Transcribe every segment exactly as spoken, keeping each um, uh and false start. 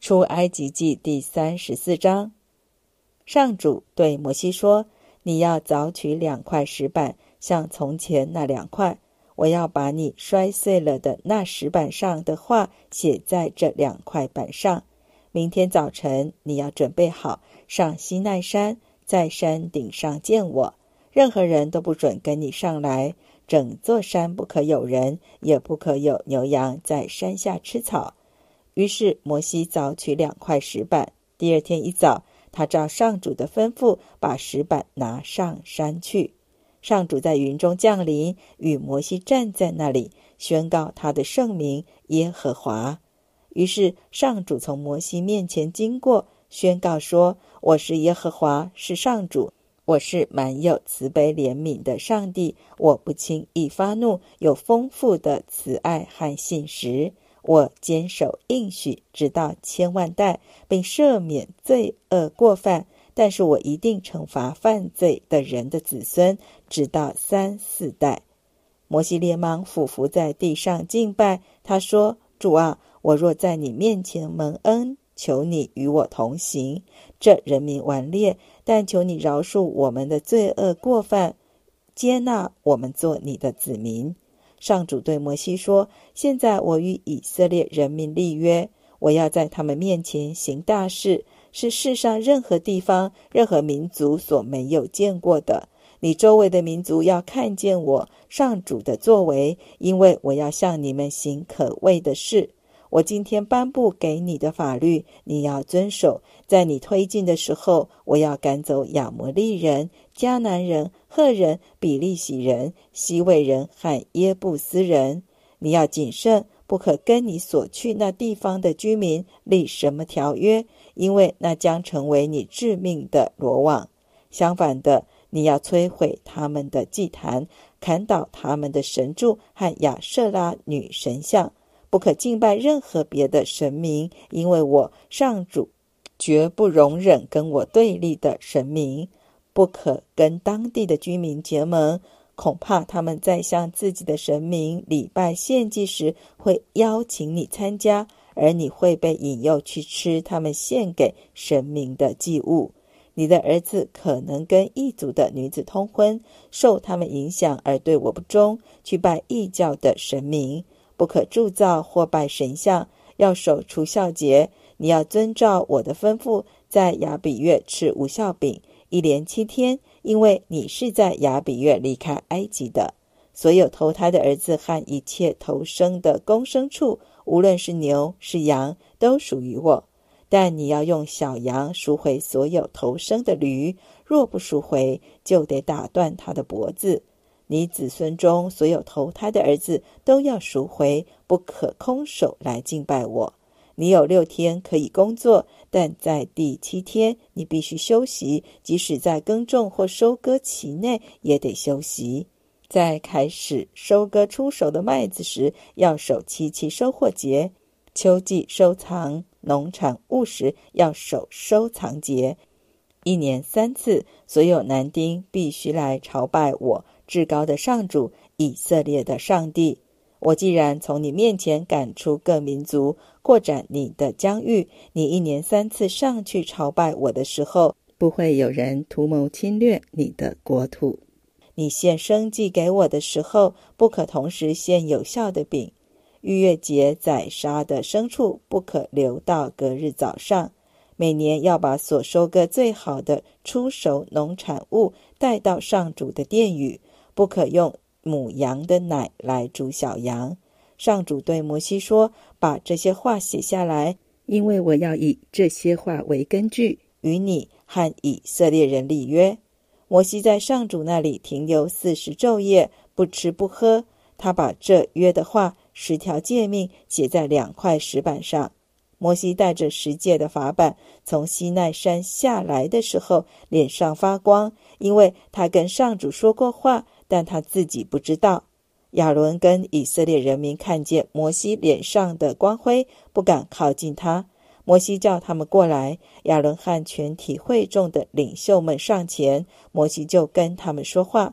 出埃及记第三十四章。上主对摩西说，你要凿取两块石板，像从前那两块，我要把你摔碎了的那石板上的话写在这两块板上。明天早晨你要准备好，上西奈山，在山顶上见我，任何人都不准跟你上来，整座山不可有人，也不可有牛羊在山下吃草。于是摩西凿取两块石板，第二天一早，他照上主的吩咐，把石板拿上山去。上主在云中降临，与摩西站在那里，宣告他的圣名耶和华。于是上主从摩西面前经过，宣告说，我是耶和华，是上主，我是满有慈悲怜悯的上帝，我不轻易发怒，有丰富的慈爱和信实。我坚守应许，直到千万代，并赦免罪恶过犯，但是我一定惩罚犯罪的人的子孙，直到三四代。摩西连忙俯伏在地上敬拜，他说，主啊，我若在你面前蒙恩，求你与我同行。这人民顽劣，但求你饶恕我们的罪恶过犯，接纳我们做你的子民。上主对摩西说，现在我与以色列人民立约，我要在他们面前行大事，是世上任何地方任何民族所没有见过的。你周围的民族要看见我上主的作为，因为我要向你们行可畏的事。我今天颁布给你的法律，你要遵守。在你推进的时候，我要赶走亚摩利人、迦南人、赫人、比利洗人、西魏人和耶布斯人。你要谨慎，不可跟你所去那地方的居民立什么条约，因为那将成为你致命的罗网。相反的，你要摧毁他们的祭坛，砍倒他们的神柱和亚舍拉女神像，不可敬拜任何别的神明，因为我上主绝不容忍跟我对立的神明。不可跟当地的居民结盟，恐怕他们在向自己的神明礼拜献祭时会邀请你参加，而你会被引诱去吃他们献给神明的祭物。你的儿子可能跟异族的女子通婚，受他们影响而对我不忠，去拜异教的神明。不可铸造或拜神像，要守除酵节。你要遵照我的吩咐，在亚比月吃无酵饼，一连七天，因为你是在亚比月离开埃及的。所有投胎的儿子和一切投生的公牲畜，无论是牛是羊，都属于我。但你要用小羊赎回所有投生的驴，若不赎回，就得打断他的脖子。你子孙中所有投胎的儿子都要赎回，不可空手来敬拜我。你有六天可以工作，但在第七天你必须休息，即使在耕种或收割期内也得休息。在开始收割出熟的麦子时，要守七七收获节。秋季收藏农产物时，要守收藏节。一年三次，所有男丁必须来朝拜我至高的上主，以色列的上帝。我既然从你面前赶出各民族，扩展你的疆域，你一年三次上去朝拜我的时候，不会有人图谋侵略你的国土。你献生祭给我的时候，不可同时献有效的饼。逾越节宰杀的牲畜不可留到隔日早上。每年要把所收割最好的出熟农产物带到上主的殿宇，不可用母羊的奶来煮小羊。上主对摩西说，把这些话写下来，因为我要以这些话为根据，与你和以色列人立约。摩西在上主那里停留四十昼夜，不吃不喝。他把这约的话十条诫命写在两块石板上。摩西带着十诫的法版从西奈山下来的时候，脸上发光，因为他跟上主说过话，但他自己不知道。亚伦跟以色列人民看见摩西脸上的光辉，不敢靠近他。摩西叫他们过来，亚伦和全体会众的领袖们上前，摩西就跟他们说话。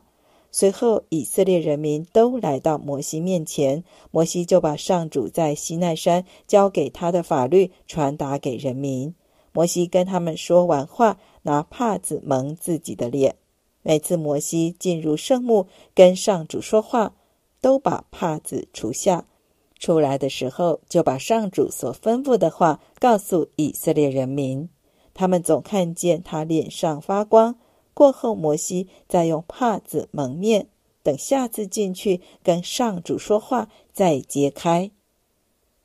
随后以色列人民都来到摩西面前，摩西就把上主在西奈山交给他的法律传达给人民。摩西跟他们说完话，拿帕子蒙自己的脸。每次摩西进入圣幕跟上主说话，都把帕子除下，出来的时候就把上主所吩咐的话告诉以色列人民。他们总看见他脸上发光。过后摩西再用帕子蒙面，等下次进去跟上主说话再揭开。